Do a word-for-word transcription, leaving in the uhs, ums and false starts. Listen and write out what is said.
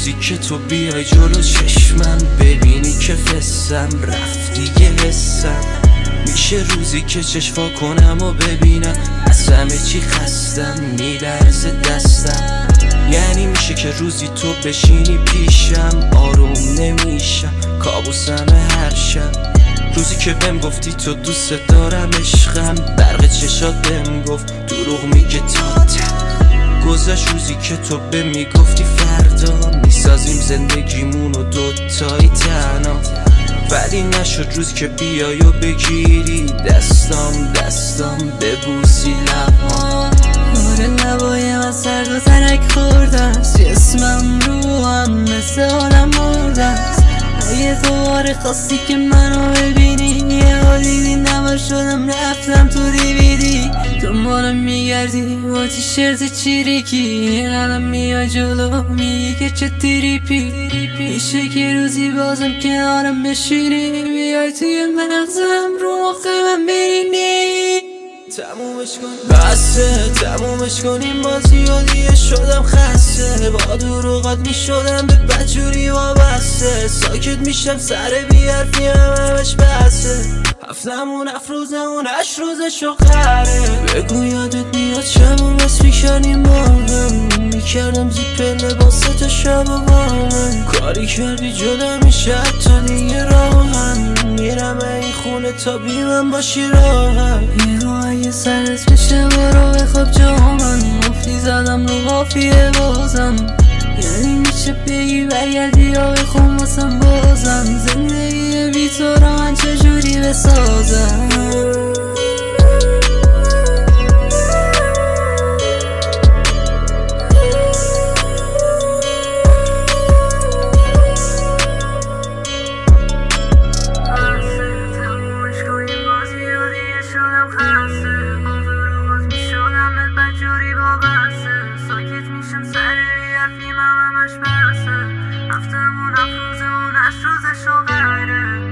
روزی که تو بیای جلو چشمم، ببینی که فسم رفت دیگه حسم. میشه روزی که چشفا کنم و ببینم از همه چی خستم، میلرزه دستم. یعنی میشه که روزی تو بشینی پیشم، آروم نمیشم کابوسم هر شب. روزی که بهم گفتی تو دوست دارم عشقم، برق چشات بهم گفت دروغ میگه تاتم. گذشت روزی که تو به میگفتی فردا میسازیم زندگیمونو دوتایی تنها، ولی نشد روز که بیای و بگیری دستام دستام ببوسی لبام. آره لبایم از سرد و ترک خورده است، جسمم روحم مثل حالم مرده است. اگه دوباره خواستی که منو ببینی، یه حالی نبار شدم رفتم تو دیویدی. دنبالم میگردی با تیشرت چیریکی، یه قدم میای جلو میگی که چه تریپی. میشه که روزی بازم کنارم بشینی، بیای توی مغزم رو مخ من برینی. تمومش کن بسه، تمومش کن این بازی و دیگه شدم خسته. با دروغات میشدم به بدجوری وابسته، ساکت میشم سر بیارفی هم همش بسه. هفتمون هفت روزمون هشت روزشو قره. بگو یادت میاد شبم بس میکردیم با هم، میکردم زیپ لباس تا شب و با من. کاری کردی جدا میشه حتی دیگه راهم، میرم این خونه تا بی من باشی راهم. یه اگه سرت بشه برو بخواب جا من، مفتی زدم رو قافیه بازم. یعنی میشه بگی برگردی یا بخون واسم بازم، زندگی بی تو رو من چجوری بسازم. ساکت میشم سر بیارفیم هم همش برسه. هفتمون هفت روزمون هشت روزشو قراره.